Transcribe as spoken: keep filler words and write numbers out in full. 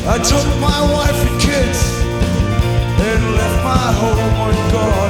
I took my wife and kids and left my home on guard.